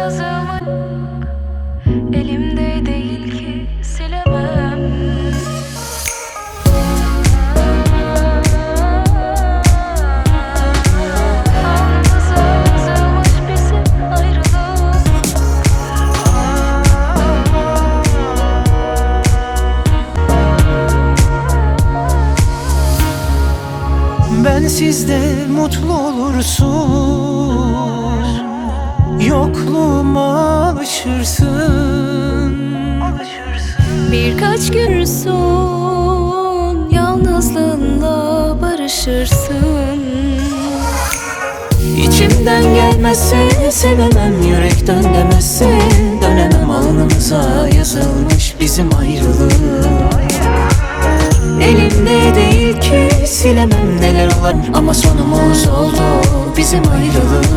yazılmış, elimde değil ki silemem. Alnımıza yazılmış bizim ayrılık. Bensiz de mutlu olursun, yokluğuma alışırsın. Birkaç gün son yalnızlığınla barışırsın. İçimden gelmezse sevemem, yürekten demezse dönemem. Alnımıza yazılmış bizim ayrılık. Elimde değil ki silemem, neler olur ama sonumuz oldu bizim ayrılık.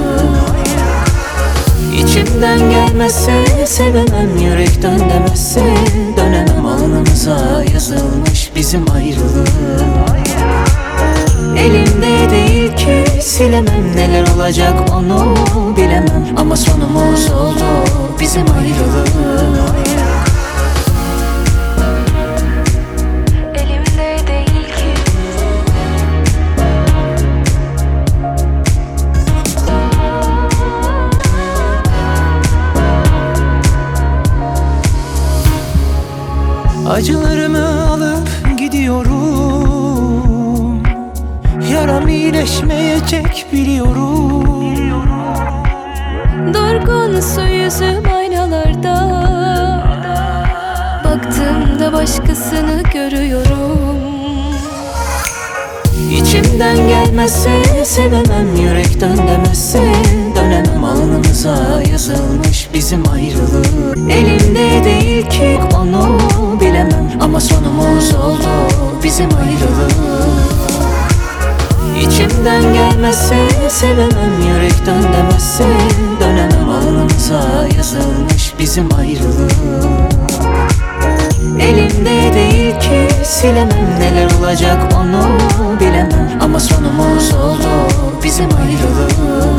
İçimden gelmezse sevemem, yürekten demezse dönemem. Alnımıza yazılmış bizim ayrılık. Elimde değil ki silemem, neler olacak onu bilemem ama sonumuz oldu bizim ayrılık. Elimde değil ki. Acılarımı alıp gidiyorum, yaram iyileşmeyecek biliyorum. Durgun su yüzüm aynalarda, baktığımda başkasını görüyorum. İçimden gelmezse sevemem, yürekten demezse dönemem. Alnımıza yazılmış bizim ayrılık. Elimde değil ki onu bilemem ama sonumuz oldu bizim ayrılık. İçimden gelmezse sevemem, yürekten demezse dönemem. Alnımıza yazılmış bizim ayrılık. Elimde değil ki silemem, neler olacak onu bilemem ama sonumuz oldu bizim ayrılık.